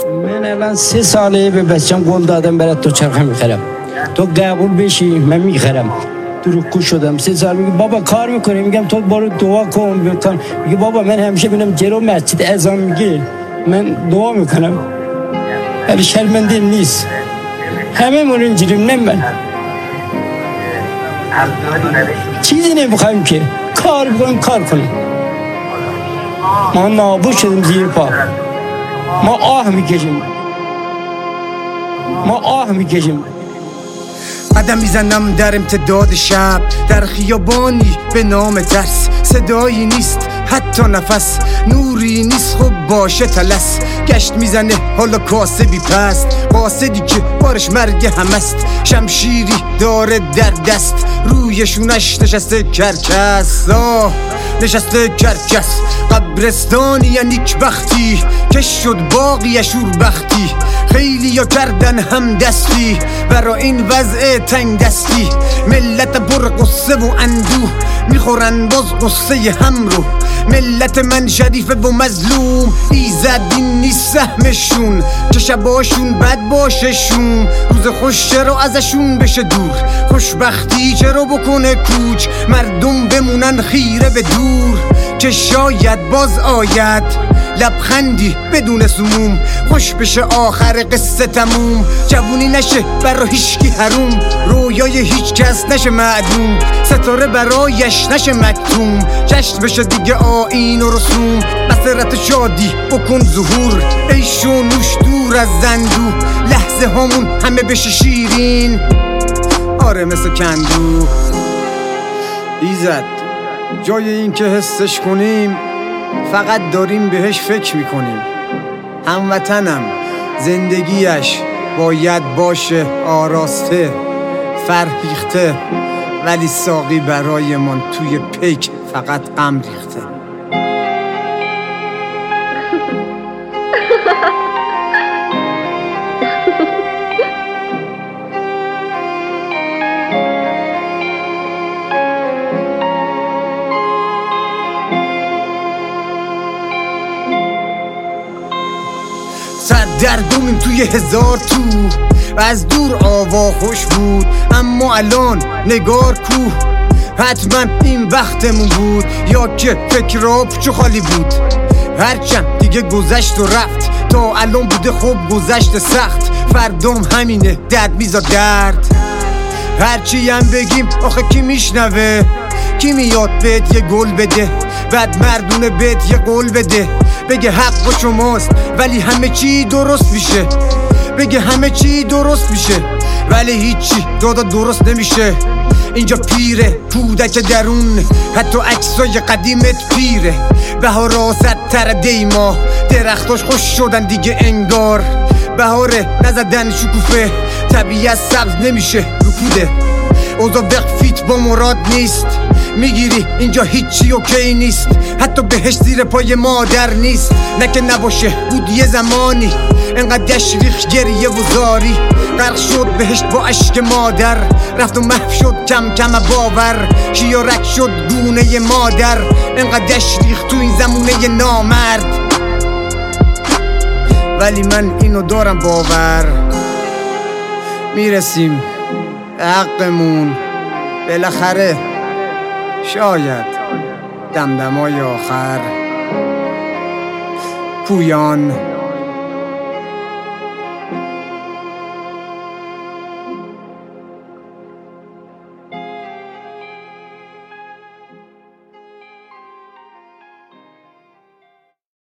من الان 3 ساله به بچم قول دادم برات دوچرخه میخرم، تو قبول بشی من میخرم. دروغگو شدم. 3 سال میگه بابا کار میکنی، میگم تو برو دعا کن. میگه بابا من همیشه بینم جلو مسجد اذان میگه من دعا میکنم، ولی شرمنده نیست. همه مون اینجوریم، نه من چیزی نمیخوایم که کار بکنیم کار کنیم. ما نابود شدیم زیر پا، ما آه میکشیم. قدم میزنم در امتداد شب، در خیابانی به نام ترس. صدایی نیست حتی نفس، نوری نیست خب باشه تلس. گشت میزنه حالا کاسه بی پست، قاصدی که بارش مرگ هم است. شمشیری داره در دست، روی شونش نشسته کرکس. نشسته کرکس. قبرستانی یا نیکبختی، کش شد باقی شوربختی. خیلی یا کردن هم دستی برا این وضع تنگ دستی. ملت پر قصه و اندوه میخورن باز قصه هم رو. ملت من شریفه و مظلوم، ایزد این نیست سهمشون. چه شباشون بد باششون، روز خوش چرا ازشون بشه دور. خوشبختی چرا بکنه کوچ، مردم بمونن خیره به دور. که شاید باز آید لبخندی بدون سموم، خوش بشه آخر قصه تموم. جوونی نشه برا هیچکی حروم، رویای هیچ کس نشه معدوم. ستاره برایش نشه مکتوم، جشن بشه دیگه آیین و رسوم. مسرت شادی بکن ظهور، عیش و نوش دور از زندو. لحظه هامون همه بشه شیرین، آره مثل کندو. ایزد جای این که حسش کنیم فقط داریم بهش فکر میکنیم. هموطنم زندگیش باید باشه آراسته فرهیخته، ولی ساقی برای من توی پیک فقط غم ریخته. سردرگمیم توی هزار تو، از دور آوا خوش بود اما الان نگار کو. حتما این وقتمون بود یا که فکرها پوچ و خالی بود. هرچند دیگه گذشت و رفت، تا الان بوده خوب گذشت سخت. فردام همینه درد میزا درد. هرچی هم بگیم آخه کی میشنوه، کی میاد بهت یه گل بده، بعد مردونه بهت یه قول بده. بگه حق با شماست ولی همه چی درست میشه، بگه همه چی درست میشه ولی هیچی دادا درست نمیشه. اینجا پیره کودک درون، حتی عکسای قدیمت پیره. بهار آسد تر دیما، درختاش خوش شدن دیگه انگار. بهاره نزدن شکوفه، طبیعت سبز نمیشه رکوده. اوضاع وقفیت با مراد نیست، میگیری اینجا هیچی اوکی نیست. حتی بهش زیر پای مادر نیست، نه که نباشه بود یه زمانی. انقدر ریخ گریه و زاری، غرق شد بهشت با عشق مادر. رفت و محو شد کم کم باور، شیارک شد گونه مادر. انقدر ریخ تو این زمونه نامرد، ولی من اینو دارم باور. میرسیم به حقمون بالاخره، شاید دمدمای آخر. پویان